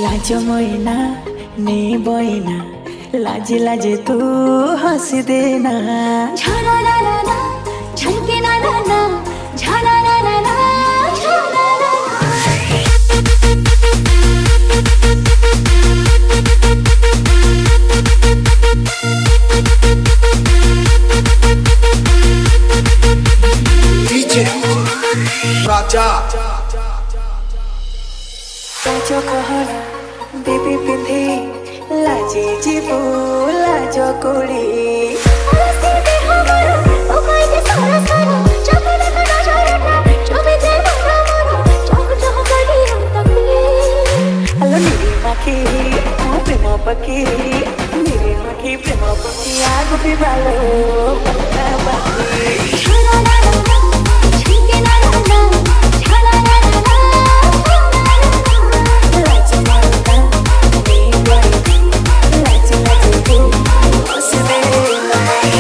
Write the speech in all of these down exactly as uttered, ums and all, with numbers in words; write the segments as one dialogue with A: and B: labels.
A: लाज मोइना ने बोइना लाजे लाजे तू हंस देना
B: झाला ला ला ला झलके ना ना ना झाला ला ला ला झाला ला
C: डीजे राजा
A: लाजो कहना बेबी पिंधे लाजे जीबू लाजो कुड़ी
B: आस्ते दे हमारा ओ कोई दे सारा सारा चपला का नजरटा चबे दे मारा मारा चौक चौक करी हम तकली
A: हेलो नीरी माखी ओ प्रेम पकी नीरी माखी प्रेम पकी आगु पिबालो पक्का बाकी
B: झाला ला ला ला झलके ना ना ना झाला ला ला ला
A: लाज मोइना ने बोइना लाजे लाजे तू हंस देना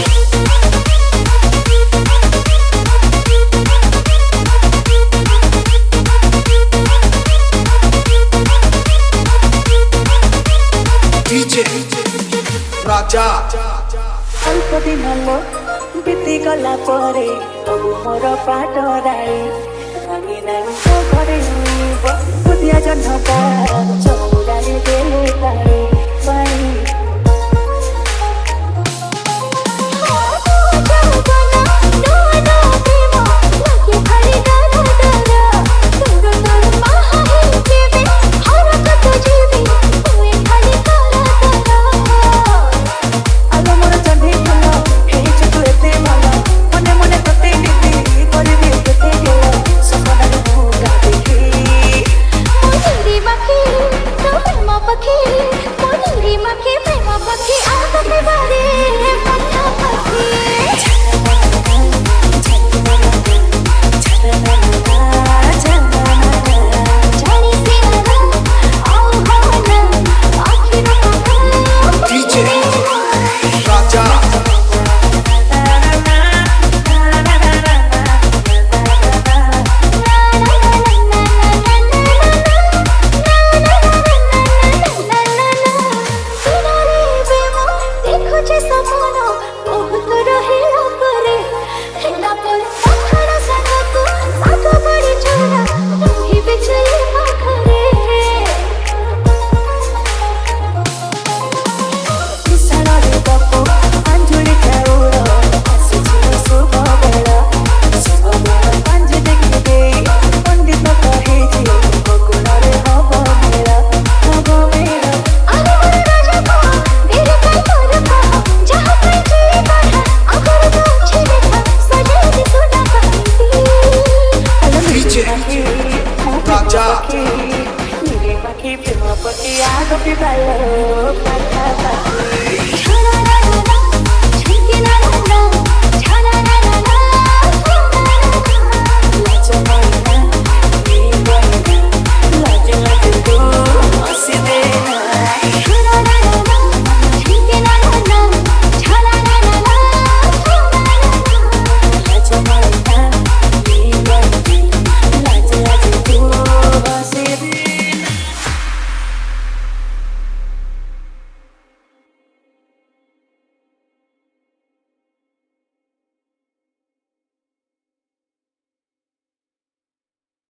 C: डीजे राजा
A: अल्प दिन लो बीती गला परे अब मोर पाटराई नानी नानी तो घरे बुदिया जन्हता चौराले देले तारे बाई